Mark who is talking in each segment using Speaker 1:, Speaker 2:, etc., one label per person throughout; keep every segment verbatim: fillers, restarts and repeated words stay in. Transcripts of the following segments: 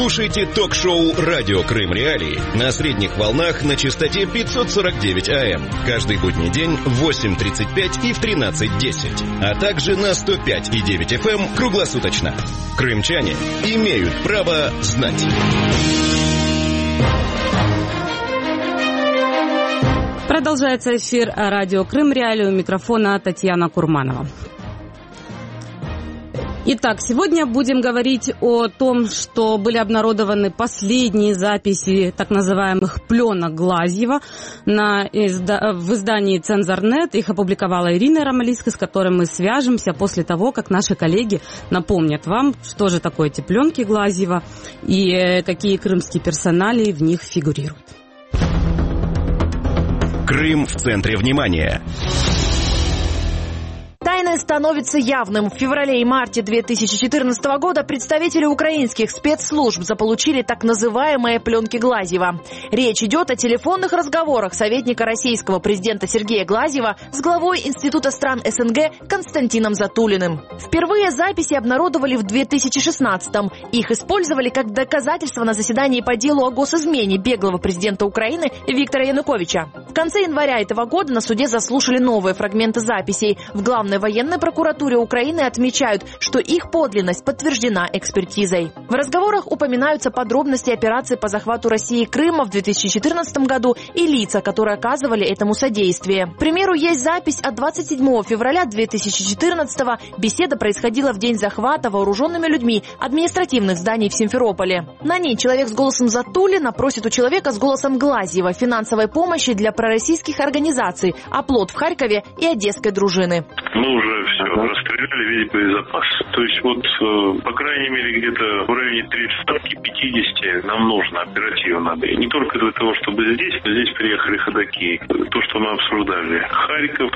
Speaker 1: Слушайте ток-шоу «Радио Крым Реалии» на средних волнах на частоте пятьсот сорок девять АМ. Каждый будний день в восемь тридцать пять и в тринадцать десять. А также на сто пять и девять эф эм круглосуточно. Крымчане имеют право знать.
Speaker 2: Продолжается эфир «Радио Крым Реалии», у микрофона Татьяна Курманова. Итак, сегодня будем говорить о том, что были обнародованы последние записи так называемых пленок Глазьева на изда... в издании «Цензорнет». Их опубликовала Ирина Ромалийская, с которой мы свяжемся после того, как наши коллеги напомнят вам, что же такое эти пленки Глазьева и какие крымские персоналии в них фигурируют.
Speaker 1: Крым в центре внимания.
Speaker 3: Тайное становится явным. В феврале и марте две тысячи четырнадцатого года представители украинских спецслужб заполучили так называемые пленки Глазьева. Речь идет о телефонных разговорах советника российского президента Сергея Глазьева с главой Института стран эс эн гэ Константином Затулиным. Впервые записи обнародовали в две тысячи шестнадцатом. Их использовали как доказательство на заседании по делу о госизмене беглого президента Украины Виктора Януковича. В конце января этого года на суде заслушали новые фрагменты записей. В главной военной прокуратуре Украины отмечают, что их подлинность подтверждена экспертизой. В разговорах упоминаются подробности операции по захвату России Крыма в две тысячи четырнадцатом году и лица, которые оказывали этому содействие. К примеру, есть запись от двадцать седьмого февраля две тысячи четырнадцатого. Беседа происходила в день захвата вооруженными людьми административных зданий в Симферополе. На ней человек с голосом Затулина просит у человека с голосом Глазьева финансовой помощи для пророссийских организаций «Оплот» в Харькове и Одесской дружины.
Speaker 4: Мы уже все расстреляли весь боезапас. То есть вот, по крайней мере, где-то в районе тридцати-пятидесяти нам нужно оперативно. И не только для того, чтобы здесь, но здесь приехали ходаки. То, что мы обсуждали. Харьков,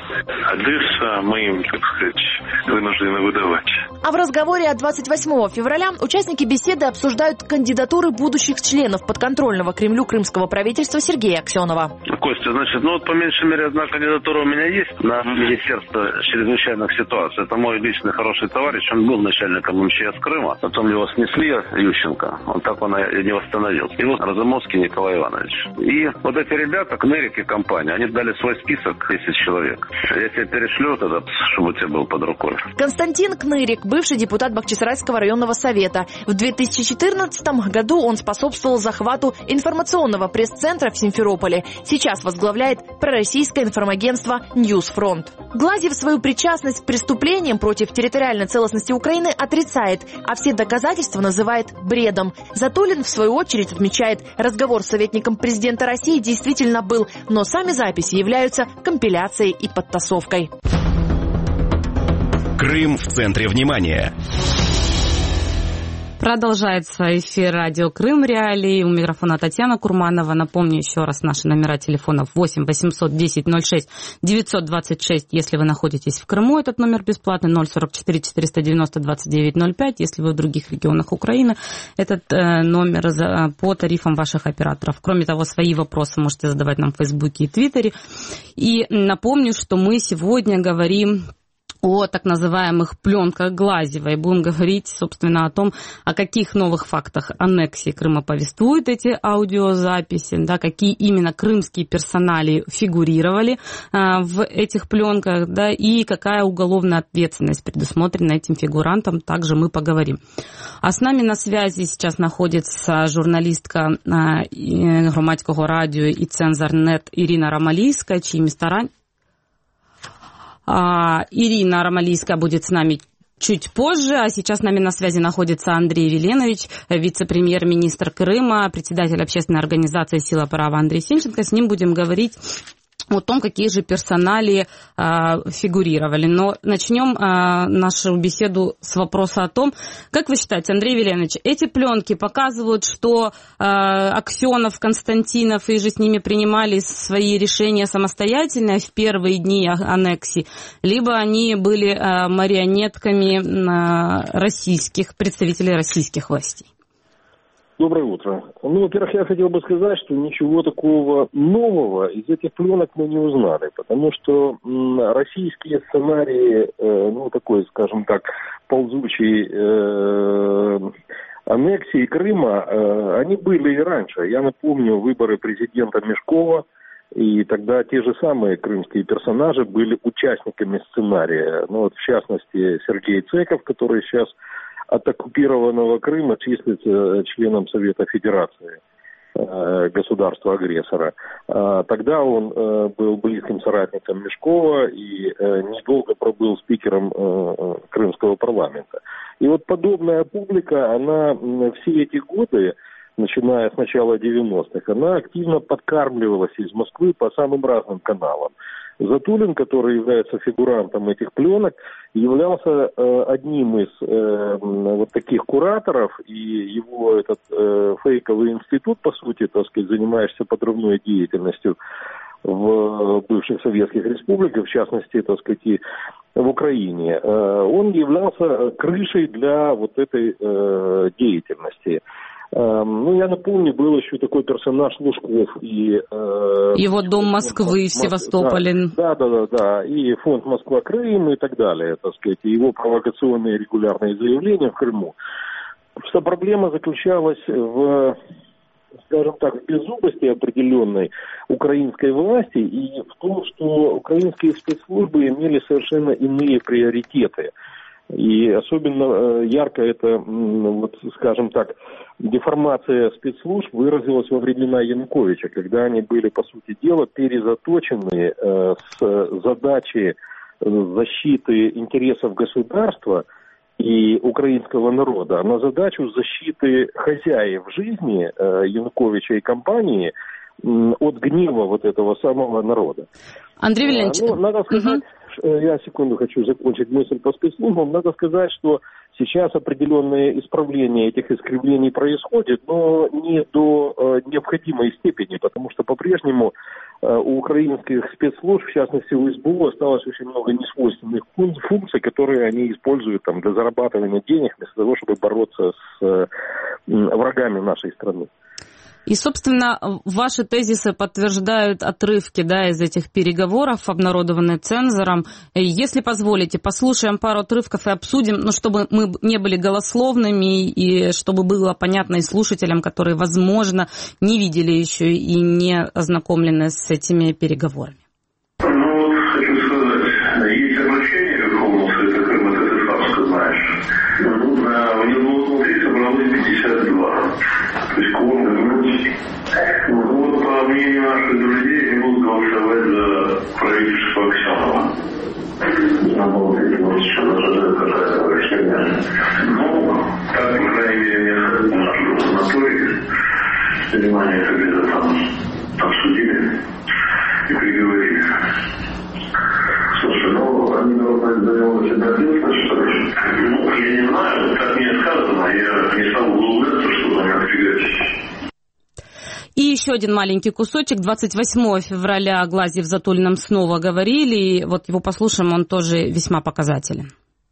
Speaker 4: Одесса, мы им, так сказать, вынуждены выдавать.
Speaker 3: А в разговоре от двадцать восьмого февраля участники беседы обсуждают кандидатуры будущих членов подконтрольного Кремлю крымского правительства Сергея Аксенова.
Speaker 5: Костя, значит, ну вот по меньшей мере одна кандидатура у меня есть на Министерство чрезвычайных ситуаций. Это мой личный хороший товарищ, он был начальником эм че эс Крыма, потом его снесли, Ющенко, он так он и не восстановился. И вот Разумовский Николай Иванович. И вот эти ребята, Кнырик и компания, они дали свой список, десять человек. Я тебе перешлю этот, чтобы у тебя был под рукой.
Speaker 3: Константин Кнырик, бывший депутат Бахчисарайского районного совета. В две тысячи четырнадцатом году он способствовал захвату информационного пресс-центра в Симферополе. Сейчас возглавляет пророссийское информагентство «Ньюсфронт». Глазьев свою причастность к преступлениям против территориальной целостности Украины отрицает, а все доказательства называет бредом. Затулин, в свою очередь, отмечает, разговор с советником президента России действительно был, но сами записи являются компиляцией и подтасовкой.
Speaker 1: Крым в центре внимания.
Speaker 2: Продолжается эфир «Радио Крым Реалии». У микрофона Татьяна Курманова. Напомню еще раз наши номера телефонов восемь восемьсот десять ноль шесть девятьсот двадцать шесть, если вы находитесь в Крыму. Этот номер бесплатный. Ноль сорок четыре четыреста девяносто двадцать девять ноль пять. Если вы в других регионах Украины, этот э, номер за, по тарифам ваших операторов. Кроме того, свои вопросы можете задавать нам в Фейсбуке и Твиттере. И напомню, что мы сегодня говорим о так называемых пленках Глазьева. И будем говорить, собственно, о том, о каких новых фактах аннексии Крыма повествуют эти аудиозаписи, да, какие именно крымские персоналии фигурировали а, в этих пленках, да, и какая уголовная ответственность предусмотрена этим фигурантам, также мы поговорим. А с нами на связи сейчас находится журналистка а, Громадського радио и Цензорнет Ирина Ромалийская, чьи места ранее. Ирина Ромалийская будет с нами чуть позже, а сейчас с нами на связи находится Андрей Веленович, вице-премьер-министр Крыма, председатель общественной организации «Сила права» Андрей Сенченко. С ним будем говорить о том, какие же персоналии а, фигурировали. Но начнем а, нашу беседу с вопроса о том, как вы считаете, Андрей Веленович, эти пленки показывают, что а, Аксенов, Константинов и же с ними принимали свои решения самостоятельно в первые дни аннексии, либо они были а, марионетками а, российских, представителей российских властей?
Speaker 6: Доброе утро. Ну, во-первых, я хотел бы сказать, что ничего такого нового из этих пленок мы не узнали, потому что м, российские сценарии, э, ну, такой, скажем так, ползучий э, аннексии Крыма, они были и раньше. Я напомню выборы президента Мешкова, и тогда те же самые крымские персонажи были участниками сценария. Ну, вот, в частности, Сергей Цеков, который сейчас от оккупированного Крыма числится членом Совета Федерации государства-агрессора. Тогда он был близким соратником Мешкова и недолго пробыл спикером крымского парламента. И вот подобная публика, она все эти годы, начиная с начала девяностых, она активно подкармливалась из Москвы по самым разным каналам. Затулин, который является фигурантом этих пленок, являлся э, одним из э, вот таких кураторов, и его этот э, фейковый институт, по сути, так сказать, занимающийся подрывной деятельностью в бывших советских республиках, в частности, так сказать, и в Украине, э, он являлся крышей для вот этой э, деятельности. Ну, я напомню, был еще такой персонаж Лужков и... Э,
Speaker 2: Его дом Москвы в Севастополе.
Speaker 6: Да, да, да, да, и фонд Москва-Крым и так далее, так сказать, и его провокационные регулярные заявления в Крыму. Вся проблема заключалась в, скажем так, в беззубости определенной украинской власти и в том, что украинские спецслужбы имели совершенно иные приоритеты. И особенно ярко это, вот, скажем так, деформация спецслужб выразилась во времена Януковича, когда они были, по сути дела, перезаточены э, с задачи защиты интересов государства и украинского народа на задачу защиты хозяев жизни э, Януковича и компании э, от гнева вот этого самого народа.
Speaker 2: Андрей Вильевич,
Speaker 6: ну, надо сказать, угу. я секунду хочу закончить мысль по спецслужбам. Надо сказать, что сейчас определенные исправления этих искривлений происходят, но не до э, необходимой степени, потому что по-прежнему э, у украинских спецслужб, в частности у СБУ, осталось очень много несвойственных функций, которые они используют там, для зарабатывания денег, вместо того, чтобы бороться с э, врагами нашей страны.
Speaker 2: И, собственно, ваши тезисы подтверждают отрывки, да, из этих переговоров, обнародованные цензором. Если позволите, послушаем пару отрывков и обсудим, ну, чтобы мы не были голословными и чтобы было понятно и слушателям, которые, возможно, не видели еще и не ознакомлены с этими переговорами.
Speaker 4: Ну, вот хочу сказать, есть обращение Верховного Совета Крыма, это ты сам знаешь. Ну, у него внутри собралось пятьдесят два. То есть кворум вернуть. Ну, вот по мнению наших друзей, они будут голосовать за правительство Аксенова. Надо вот эти вот еще зажигают какая-то решение. Ну, так, по крайней мере, мне наши санатории, внимание, это где-то там обсудили и приговорили. Слушай, ну, они должны за него себя ответственность, что ли? Ну, я не знаю, так мне сказано, я не стал углубляться, чтобы не напрягать.
Speaker 2: И еще один маленький кусочек. двадцать восьмого февраля Глазьев с Затулиным снова говорили, и вот его послушаем, он тоже весьма показателен.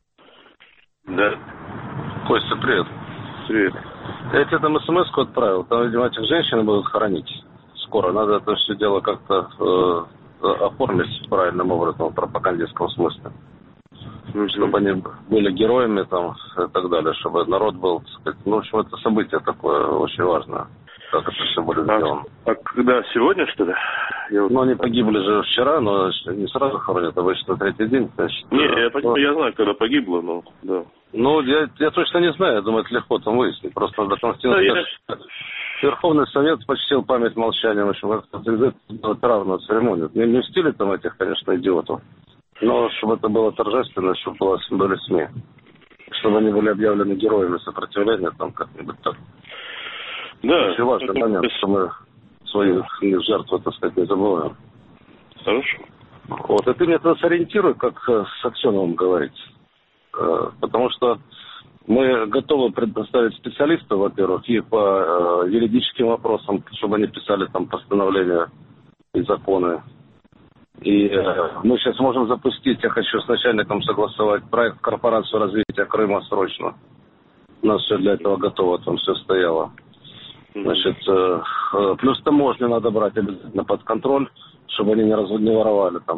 Speaker 5: Да. Костя, привет. Привет. Я тебе там смс-ку отправил, там, видимо, этих женщин будут хоронить скоро. Надо это все дело как-то э, оформить правильным образом, в пропагандистском смысле. Mm-hmm. Чтобы они были героями там и так далее, чтобы народ был, так сказать, ну, в общем, это событие такое очень важное. Как это все будет сделано.
Speaker 7: А, а когда? Сегодня, что ли? Я вот...
Speaker 5: Ну, они погибли же вчера, но не сразу хоронят, обычно третий день. Значит,
Speaker 7: не,
Speaker 5: да,
Speaker 7: я, но... я знаю, когда погибло, но да.
Speaker 5: Ну, я, я точно не знаю, я думаю, это легко там выяснить. Просто надо конституционно. Да, я... Верховный Совет почтил память молчанием, в общем, это травную церемонию. Не, не в стиле там этих, конечно, идиотов, но чтобы это было торжественно, чтобы было, были СМИ. Чтобы они были объявлены героями сопротивления, там как-нибудь так.
Speaker 7: Да.
Speaker 5: Очень важный это момент, что мы свои жертвы, так сказать, не забываем.
Speaker 7: Хорошо.
Speaker 5: Вот, и ты меня тогда сориентируй, как с Аксеновым говорить. Потому что мы готовы предоставить специалистов, во-первых, и по юридическим вопросам, чтобы они писали там постановления и законы. И мы сейчас можем запустить, я хочу с начальником согласовать проект корпорацию развития Крыма срочно. У нас все для этого готово, там все стояло. Значит, плюс таможню надо брать обязательно под контроль, чтобы они не, раз, не воровали там.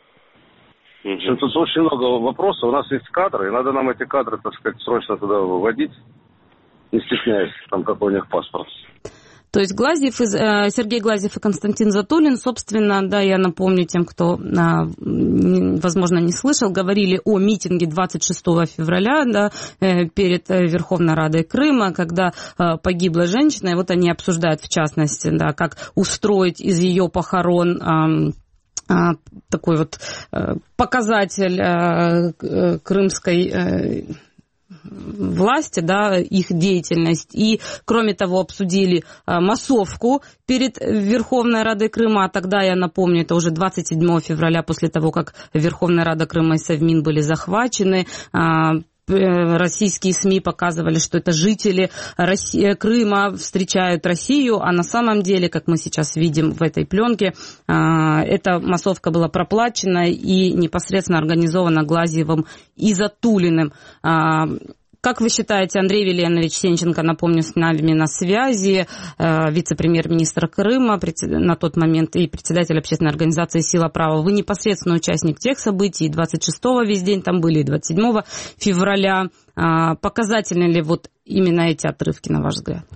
Speaker 5: В общем, тут очень много вопросов. У нас есть кадры, и надо нам эти кадры, так сказать, срочно туда выводить. не стесняясь, там, какой у них паспорт.
Speaker 2: То есть Глазьев, Сергей Глазьев и Константин Затулин, собственно, да, я напомню тем, кто, возможно, не слышал, говорили о митинге двадцать шестого февраля, да, перед Верховной Радой Крыма, когда погибла женщина, и вот они обсуждают, в частности, да, как устроить из ее похорон такой вот показатель крымской власти, да, их деятельность. И, кроме того, обсудили а, массовку перед Верховной Радой Крыма. А тогда, я напомню, это уже двадцать седьмого февраля, после того, как Верховная Рада Крыма и Совмин были захвачены, а, российские СМИ показывали, что это жители России, Крыма встречают Россию, а на самом деле, как мы сейчас видим в этой пленке, эта массовка была проплачена и непосредственно организована Глазьевым и Затулиным. Как вы считаете, Андрей Веленович Сенченко, напомню, с нами на связи, вице-премьер-министр Крыма на тот момент и председатель общественной организации «Сила права». Вы непосредственно участник тех событий, двадцать шестого весь день там были, и двадцать седьмого февраля. Показательны ли вот именно эти отрывки, на ваш взгляд?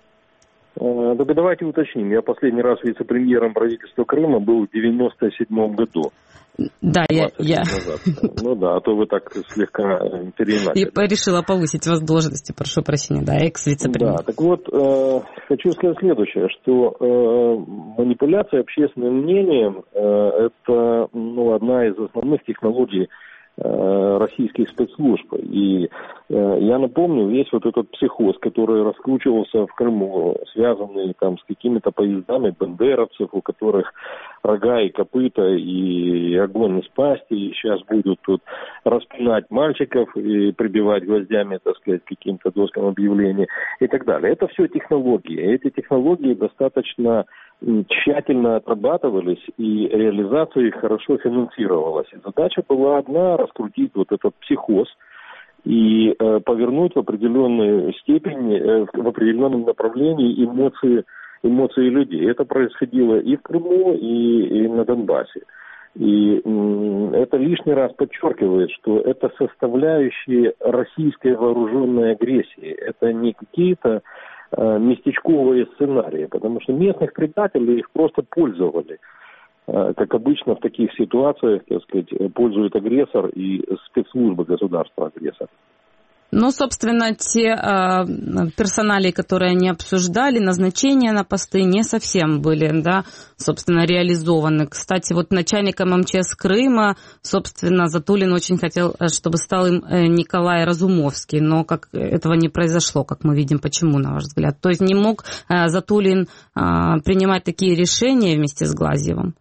Speaker 6: Только давайте уточним. Я последний раз вице-премьером правительства Крыма был в девяносто седьмом году.
Speaker 2: Да, я... я...
Speaker 6: Ну да, а то вы так слегка переиначили.
Speaker 2: Я решила повысить вас в должности, прошу прощения, да, экс-вице-премьер.
Speaker 6: Да, так вот, э, хочу сказать следующее, что э, манипуляция общественным мнением э, это ну, одна из основных технологий российских спецслужб. И э, я напомню, весь вот этот психоз, который раскручивался в Крыму, связанный там с какими-то поездами бандеровцев, у которых рога и копыта, и огонь из пасти, и сейчас будут тут распинать мальчиков и прибивать гвоздями, так сказать, каким-то доскам объявлений и так далее. Это все технологии. Эти технологии достаточно тщательно отрабатывались, и реализация их хорошо финансировалась. И задача была одна — раскрутить вот этот психоз и э, повернуть в определенной степени, э, в определенном направлении эмоции, эмоции людей. Это происходило и в Крыму, и, и на Донбассе. И м, это лишний раз подчеркивает, что это составляющие российской вооруженной агрессии. Это не какие-то местечковые сценарии, потому что местных предателей их просто пользовали. Как обычно в таких ситуациях, так сказать, пользует агрессор и спецслужбы государства-агрессора.
Speaker 2: Ну, собственно, те э, персоналии, которые они обсуждали, назначения на посты не совсем были, да, собственно, реализованы. Кстати, вот начальником МЧС Крыма, собственно, Затулин очень хотел, чтобы стал им Николай Разумовский, но как этого не произошло, как мы видим. Почему, на ваш взгляд? То есть не мог э, Затулин э, принимать такие решения вместе с Глазьевым?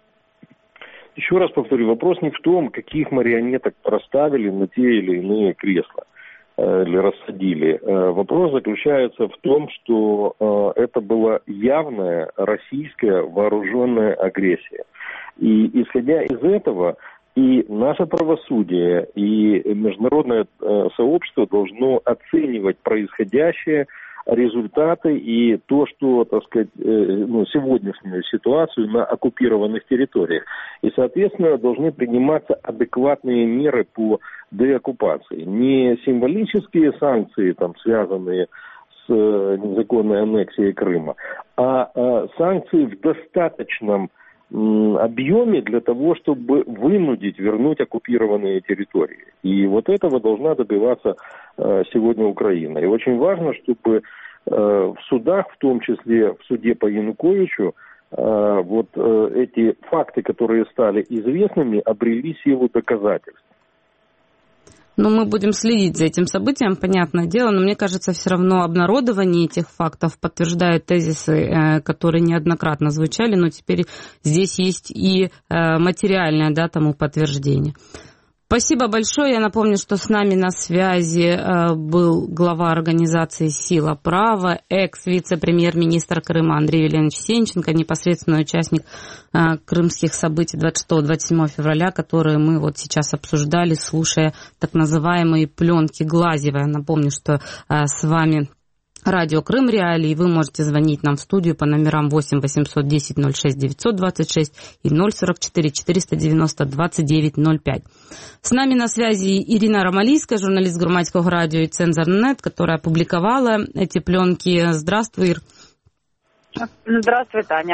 Speaker 6: Еще раз повторю, вопрос не в том, каких марионеток расставили на те или иные кресла или рассадили. Вопрос заключается в том, что это была явная российская вооруженная агрессия. И исходя из этого, и наше правосудие, и международное сообщество должно оценивать происходящее, результаты и то, что, так сказать, ну, сегодняшнюю ситуацию на оккупированных территориях. И, соответственно, должны приниматься адекватные меры по деоккупации. Не символические санкции, там, связанные с незаконной аннексией Крыма, а, а санкции в достаточном объеме для того, чтобы вынудить вернуть оккупированные территории. И вот этого должна добиваться э, сегодня Украина. И очень важно, чтобы э, в судах, в том числе в суде по Януковичу, э, вот э, эти факты, которые стали известными, обрели силу доказательств.
Speaker 2: Ну, мы будем следить за этим событием, понятное дело, но мне кажется, все равно обнародование этих фактов подтверждает тезисы, которые неоднократно звучали, но теперь здесь есть и материальное, да, тому подтверждение. Спасибо большое. Я напомню, что с нами на связи был глава организации «Сила права», экс-вице-премьер-министр Крыма Андрей Веленович Сенченко, непосредственный участник крымских событий двадцать шестого — двадцать седьмого февраля, которые мы вот сейчас обсуждали, слушая так называемые пленки Глазьева. Я напомню, что с вами Радио Крым Реалии. Вы можете звонить нам в студию по номерам восемь восемьсот десять ноль шесть девятьсот двадцать шесть и ноль сорок четыре четыреста девяносто двадцать девять ноль пять. С нами на связи Ирина Ромалийская, журналист Громадского радио и Цензор.нет, которая опубликовала эти пленки. Здравствуй, Ир.
Speaker 8: Здравствуй, Таня.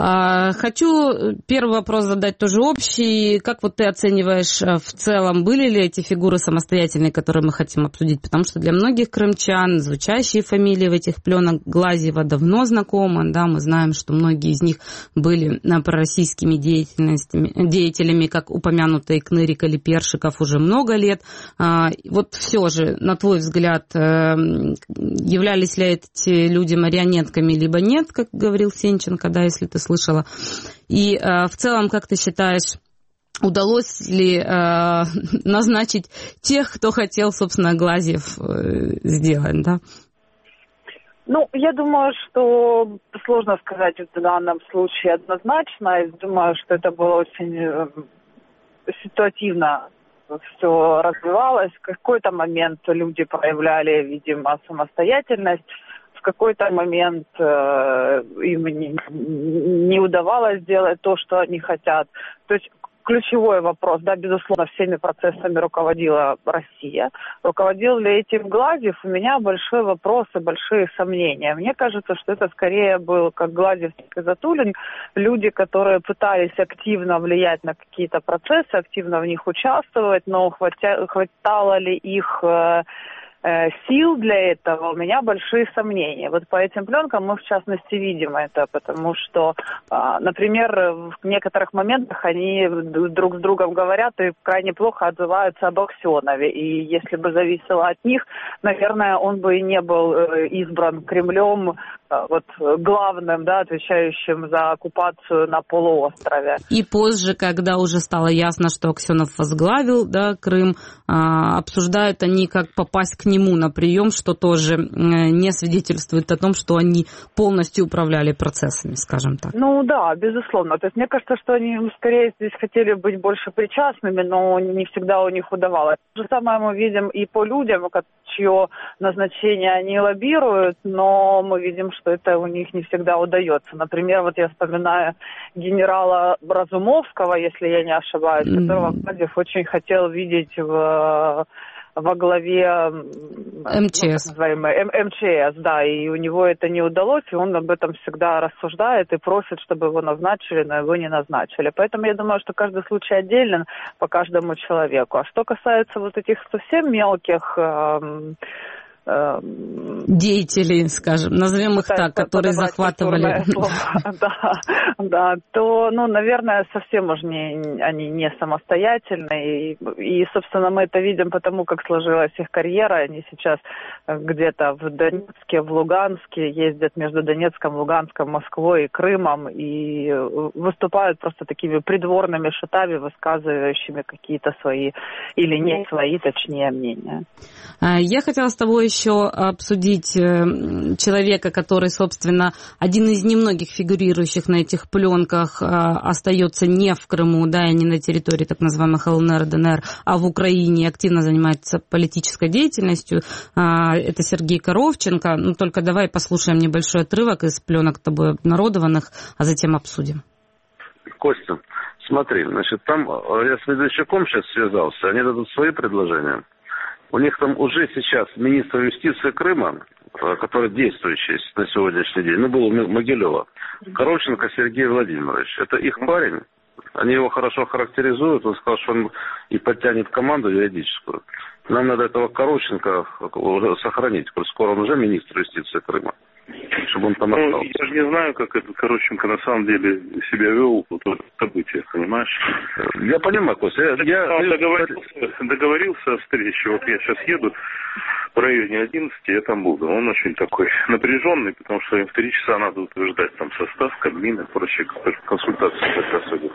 Speaker 2: Хочу первый вопрос задать тоже общий. Как вот ты оцениваешь в целом, были ли эти фигуры самостоятельные, которые мы хотим обсудить? Потому что для многих крымчан звучащие фамилии в этих пленах Глазьева давно знакомы. Да, мы знаем, что многие из них были пророссийскими деятелями, как упомянутые Кнырик или Першиков, уже много лет. Вот все же, на твой взгляд, являлись ли эти люди марионетками, либо нет, как говорил Сенченко, да, если ты слышала. И э, в целом, как ты считаешь, удалось ли э, назначить тех, кто хотел, собственно, Глазьев э, сделать, да?
Speaker 8: Ну, я думаю, что сложно сказать в данном случае однозначно. Я думаю, что это было очень э, ситуативно все развивалось. В какой-то момент люди проявляли, видимо, самостоятельность. В какой-то момент э, им не, не удавалось сделать то, что они хотят. То есть ключевой вопрос, да, безусловно, всеми процессами руководила Россия. Руководил ли этим Глазьев? У меня большой вопрос и большие сомнения. Мне кажется, что это скорее был как Глазьев, так и Затулин. Люди, которые пытались активно влиять на какие-то процессы, активно в них участвовать, но хватя, хватало ли их... Э, сил для этого, у меня большие сомнения. Вот по этим пленкам мы, в частности, видим это, потому что, например, в некоторых моментах они друг с другом говорят и крайне плохо отзываются об Аксенове. И если бы зависело от них, наверное, он бы и не был избран Кремлем вот главным, да, отвечающим за оккупацию на полуострове.
Speaker 2: И позже, когда уже стало ясно, что Аксенов возглавил, да, Крым, обсуждают они, как попасть к нему на прием, что тоже не свидетельствует о том, что они полностью управляли процессами, скажем так.
Speaker 8: Ну да, безусловно. То есть мне кажется, что они скорее здесь хотели быть больше причастными, но не всегда у них удавалось. То же самое мы видим и по людям, чье назначение они лоббируют, но мы видим, что это у них не всегда удается. Например, вот я вспоминаю генерала Разумовского, если я не ошибаюсь, mm-hmm. которого Глазьев очень хотел видеть в... во главе
Speaker 2: МЧС.
Speaker 8: Ну, называемой, МЧС, да, и у него это не удалось, и он об этом всегда рассуждает и просит, чтобы его назначили, но его не назначили. Поэтому я думаю, что каждый случай отделен по каждому человеку. А что касается вот этих совсем мелких... Эм,
Speaker 2: деятелей, скажем, назовем их так, которые захватывали.
Speaker 8: Да, да, то, ну, наверное, совсем уж не, они не самостоятельные. И, и, собственно, мы это видим потому, как сложилась их карьера. Они сейчас где-то в Донецке, в Луганске ездят между Донецком, Луганском, Москвой и Крымом и выступают просто такими придворными шутами, высказывающими какие-то свои, или не свои, точнее, мнения.
Speaker 2: Я хотела с тобой еще обсудить человека, который, собственно, один из немногих фигурирующих на этих пленках остается не в Крыму, да, и не на территории так называемых ЛНР, ДНР, а в Украине, активно занимается политической деятельностью. Это Сергей Коровченко. Ну, только давай послушаем небольшой отрывок из пленок тобой обнародованных, а затем обсудим.
Speaker 5: Костя, смотри, значит, там я с Медведчуком сейчас связался, они дадут свои предложения. У них там уже сейчас министр юстиции Крыма, который действующий на сегодняшний день, ну, был у Могилева, Коровченко Сергей Владимирович. Это их парень. Они его хорошо характеризуют. Он сказал, что он и подтянет команду юридическую. Нам надо этого Коровченко сохранить, коль скоро он уже министр юстиции Крыма. Чтобы он там
Speaker 7: ну,
Speaker 5: остался.
Speaker 7: Я же не знаю, как этот Коровченко на самом деле себя вел вот, в событиях, понимаешь?
Speaker 5: Я понимаю, Костя. Я, я,
Speaker 7: я договорился, договорился о встрече. Вот я сейчас еду в районе одиннадцати, я там буду. Он очень такой напряженный, потому что им в три часа надо утверждать там состав, Кабмин и прочие консультации как раз.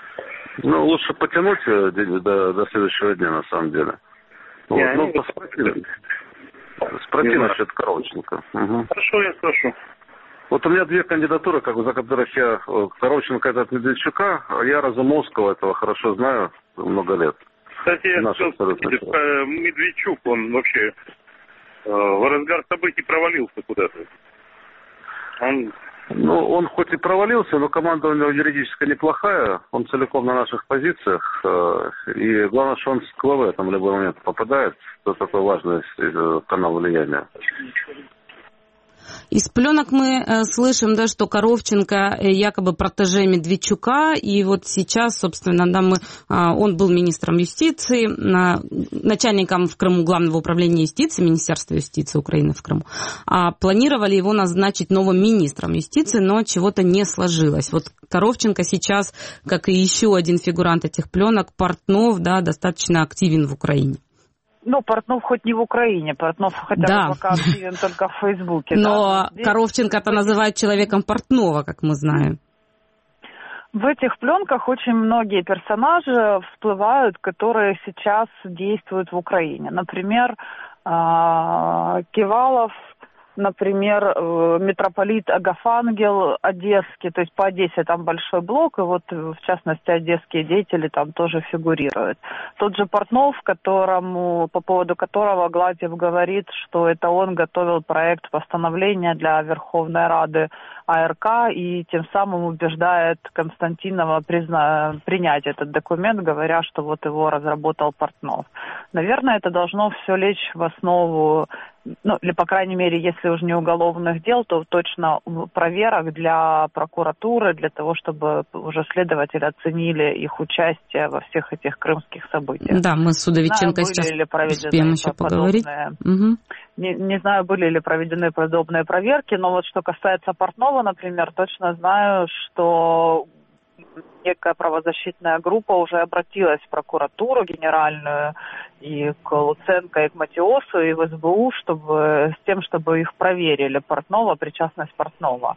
Speaker 5: Ну, лучше потянуть до, до следующего дня, на самом деле. Вот,
Speaker 7: я
Speaker 5: ну,
Speaker 7: не...
Speaker 5: посмотри. Спроси насчет Коровченко. Угу.
Speaker 7: Хорошо, я спрошу.
Speaker 5: Вот у меня две кандидатуры, как, за которых я... Коровченко это от Медведчука, а я Разумовского этого хорошо знаю много лет.
Speaker 7: Кстати, Медведчук, он вообще в разгар событий провалился куда-то. Он...
Speaker 5: Ну, он хоть и провалился, но команда у него юридически неплохая. Он целиком на наших позициях. И главное, что он с КВВ там в любой момент попадает. Это такой важный канал влияния.
Speaker 2: Из пленок мы э, слышим, да, что Коровченко э, якобы протеже Медведчука, и вот сейчас, собственно, да, мы, э, он был министром юстиции, э, начальником в Крыму Главного управления юстиции, Министерства юстиции Украины в Крыму, а планировали его назначить новым министром юстиции, но чего-то не сложилось. Вот Коровченко сейчас, как и еще один фигурант этих пленок, Портнов, да, достаточно активен в Украине.
Speaker 8: Ну, Портнов хоть не в Украине, Портнов хотя
Speaker 2: да.
Speaker 8: бы пока активен только в Фейсбуке.
Speaker 2: Но
Speaker 8: да?
Speaker 2: Коровченко-то называют человеком Портнова, как мы знаем.
Speaker 8: В этих пленках очень многие персонажи всплывают, которые сейчас действуют в Украине. Например, Кивалов, например, митрополит Агафангел Одесский, то есть по Одессе там большой блок, и вот в частности одесские деятели там тоже фигурируют. Тот же Портнов, которому, по поводу которого Гладьев говорит, что это он готовил проект постановления для Верховной Рады АРК и тем самым убеждает Константинова призна... принять этот документ, говоря, что вот его разработал Портнов. Наверное, это должно все лечь в основу, ну, или, по крайней мере, если уж не уголовных дел, то точно проверок для прокуратуры, для того, чтобы уже следователи оценили их участие во всех этих крымских событиях.
Speaker 2: Да, мы с Удовиченко сейчас успеем еще поговорить. Угу.
Speaker 8: Не, не знаю, были ли проведены подобные проверки, но вот что касается Портнова, например, точно знаю, что некая правозащитная группа уже обратилась в прокуратуру генеральную и к Луценко, и к Матиосу, и в СБУ, чтобы, с тем, чтобы их проверили, Портнова, причастность Портнова.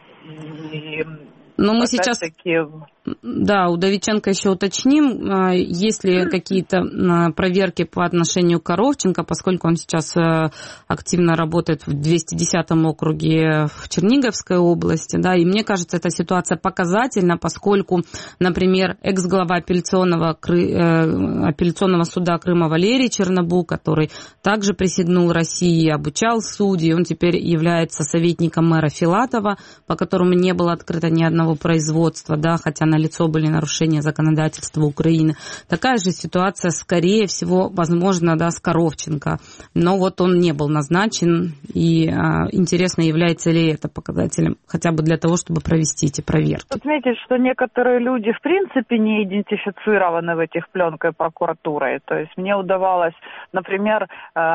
Speaker 8: И
Speaker 2: Но мы сейчас, да, у Удовиченко еще уточним, есть ли какие-то проверки по отношению к Коровченко, поскольку он сейчас активно работает в двести десятом округе в Черниговской области, да, и мне кажется, эта ситуация показательна, поскольку, например, экс-глава апелляционного, апелляционного суда Крыма Валерий Чернобук, который также присягнул России, обучал судей, он теперь является советником мэра Филатова, по которому не было открыто ни одного производства, да, хотя налицо были нарушения законодательства Украины. Такая же ситуация, скорее всего, возможно, да, с Коровченко. Но вот он не был назначен, и а, интересно, является ли это показателем, хотя бы для того, чтобы провести эти проверки.
Speaker 8: Отметить, что некоторые люди, в принципе, не идентифицированы в этих пленках прокуратурой. То есть мне удавалось, например,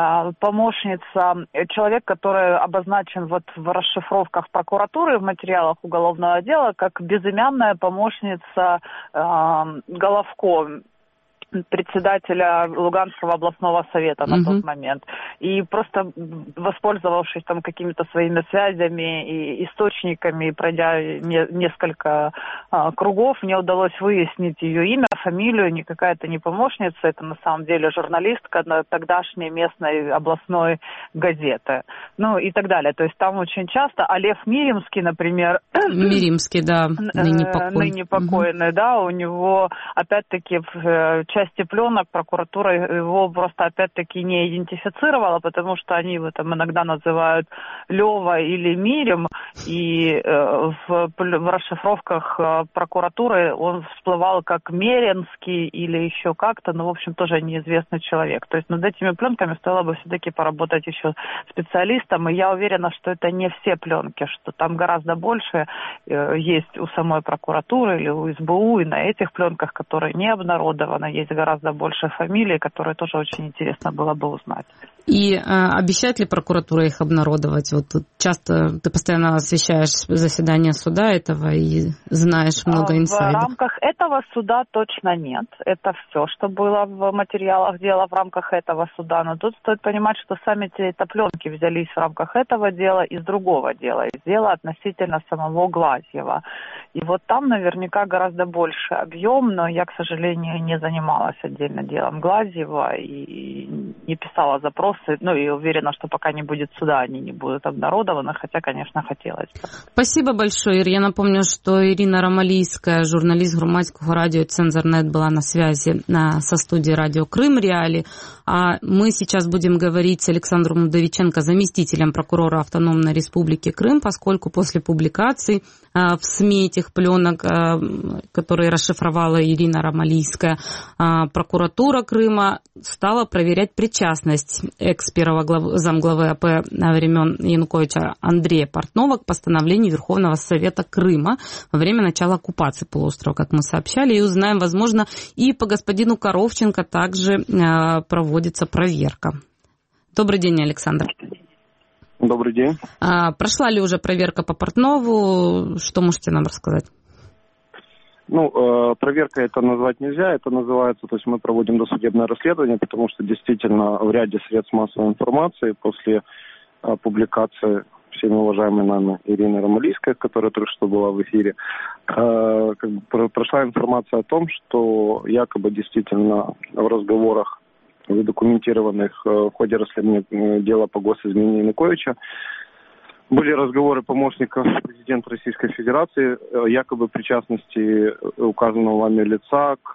Speaker 8: помощница, человек, который обозначен вот в расшифровках прокуратуры в материалах уголовного дела, как безымянная помощница э, Головко, председателя Луганского областного совета на uh-huh. тот момент. И просто воспользовавшись там какими-то своими связями и источниками, пройдя не, несколько а, кругов, мне удалось выяснить ее имя, фамилию, не какая-то не помощница, это на самом деле журналистка тогдашней местной областной газеты. Ну и так далее. То есть там очень часто, а Лев Миримский, например...
Speaker 2: Миримский, да, ныне покойный.
Speaker 8: Ныне покойный, uh-huh. да, у него опять-таки в части пленок прокуратура его просто опять-таки не идентифицировала, потому что они его там иногда называют Лева или Мирим, и э, в, в расшифровках э, прокуратуры он всплывал как Меренский или еще как-то, но, в общем, тоже неизвестный человек. То есть над этими пленками стоило бы все-таки поработать еще специалистам, и я уверена, что это не все пленки, что там гораздо больше э, есть у самой прокуратуры или у СБУ, и на этих пленках, которые не обнародованы, есть гораздо больше фамилий, которые тоже очень интересно было бы узнать.
Speaker 2: И э, обещает ли прокуратура их обнародовать? Вот часто ты постоянно освещаешь заседание суда этого и знаешь много инсайдов.
Speaker 8: В рамках этого суда точно нет. Это все, что было в материалах дела в рамках этого суда. Но тут стоит понимать, что сами эти пленки взялись в рамках этого дела из другого дела, из дела относительно самого Глазьева. И вот там наверняка гораздо больше объем, но я, к сожалению, не занималась отдельно делом Глазьева и не писала запрос вопросы. Ну и уверена, что пока не будет суда, они не будут обнародованы, хотя, конечно, хотелось бы.
Speaker 2: Спасибо большое, Ир. Я напомню, что Ирина Ромалийская, журналист Громадського радио Цензорнет, была на связи на, со студией радио Крым Реалии. А мы сейчас будем говорить с Александром Удовиченко, заместителем прокурора Автономной Республики Крым, поскольку после публикации а, в СМИ этих пленок, а, которые расшифровала Ирина Ромалийская, а, прокуратура Крыма стала проверять причастность экс-первого глав... замглавы АП времен Януковича Андрея Портнова к постановлению Верховного Совета Крыма во время начала оккупации полуострова, как мы сообщали, и узнаем, возможно, и по господину Коровченко также а, проводится проверка. Добрый день, Александр.
Speaker 9: Добрый день.
Speaker 2: А, прошла ли уже проверка по Портнову? Что можете нам рассказать?
Speaker 9: Ну, э, проверкой это назвать нельзя, это называется, то есть мы проводим досудебное расследование, потому что действительно в ряде средств массовой информации после э, публикации всеми уважаемой нами Ирины Ромалийской, которая только что была в эфире, э, как бы прошла информация о том, что якобы действительно в разговорах, задокументированных в ходе расследования дела по госизмене Януковича, были разговоры помощников президента Российской Федерации якобы причастности указанного вами лица к,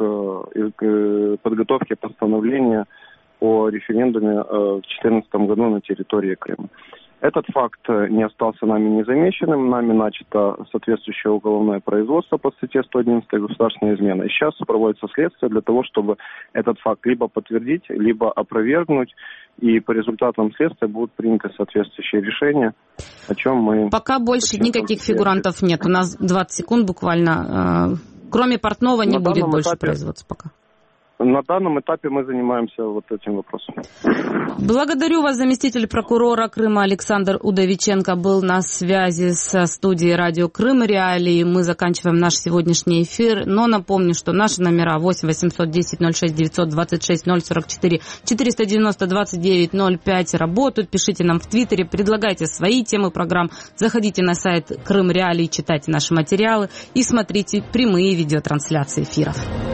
Speaker 9: к подготовке постановления о референдуме в две тысячи четырнадцатом году на территории Крыма. Этот факт не остался нами незамеченным. Нами начато соответствующее уголовное производство по статье сто одиннадцать «Государственная измена». И сейчас проводится следствие для того, чтобы этот факт либо подтвердить, либо опровергнуть. И по результатам следствия будут приняты соответствующие решения, о чем мы...
Speaker 2: Пока больше никаких фигурантов нет. У нас двадцать секунд буквально. Кроме Портнова не будет больше этапе... производства пока.
Speaker 9: На данном этапе мы занимаемся вот этим вопросом.
Speaker 2: Благодарю вас, заместитель прокурора Крыма Александр Удовиченко был на связи со студией радио Крым Реалии. Мы заканчиваем наш сегодняшний эфир, но напомню, что наши номера восемь восемьсот десять ноль шесть девятьсот двадцать шесть ноль сорок четыре четыреста девяносто двадцать девять ноль пять работают. Пишите нам в Твиттере, предлагайте свои темы программ, заходите на сайт Крым Реалии, читайте наши материалы и смотрите прямые видеотрансляции эфиров.